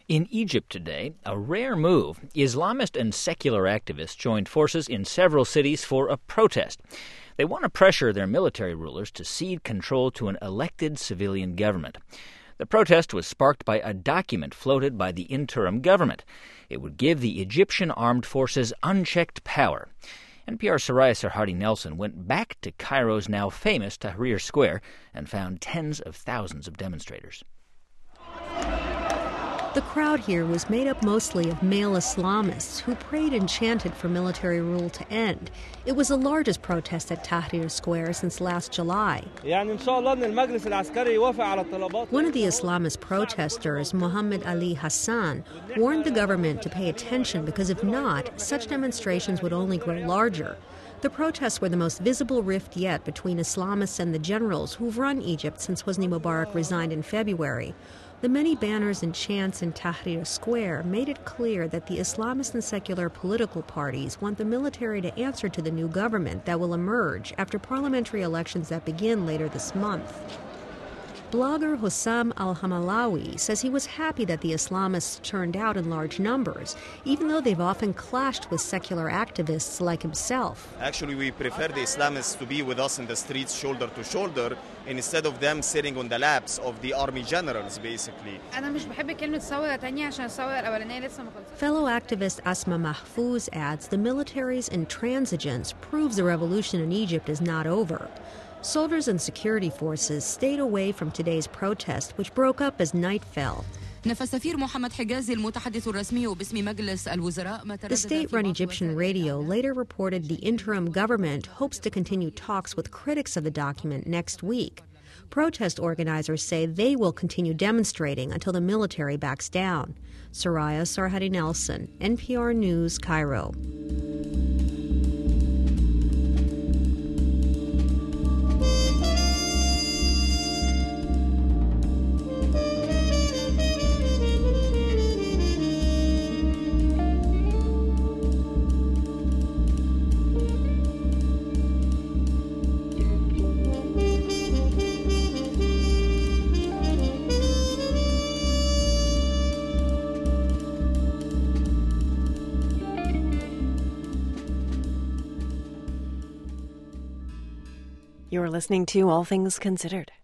In Egypt today, a rare move. Islamist and secular activists joined forces in several cities for a protest. They want to pressure their military rulers to cede control to an elected civilian government. The protest was sparked by a document floated by the interim government. It would give the Egyptian armed forces unchecked power. NPR's Soraya Sarhadi Nelson went back to Cairo's now famous Tahrir Square and found tens of thousands of demonstrators. The crowd here was made up mostly of male Islamists who prayed and chanted for military rule to end. It was the largest protest at Tahrir Square since last July. One of the Islamist protesters, Muhammad Ali Hassan, warned the government to pay attention because if not, such demonstrations would only grow larger. The protests were the most visible rift yet between Islamists and the generals who've run Egypt since Hosni Mubarak resigned in February. The many banners and chants in Tahrir Square made it clear that the Islamist and secular political parties want the military to answer to the new government that will emerge after parliamentary elections that begin later this month. Blogger Hossam Al-Hamalawi says he was happy that the Islamists turned out in large numbers, even though they've often clashed with secular activists like himself. Actually, we prefer the Islamists to be with us in the streets shoulder to shoulder instead of them sitting on the laps of the army generals, basically. Fellow activist Asma Mahfouz adds the military's intransigence proves the revolution in Egypt is not over. Soldiers and security forces stayed away from today's protest, which broke up as night fell. The state-run Egyptian radio later reported the interim government hopes to continue talks with critics of the document next week. Protest organizers say they will continue demonstrating until the military backs down. Soraya Sarhadi Nelson, NPR News, Cairo. You're listening to All Things Considered.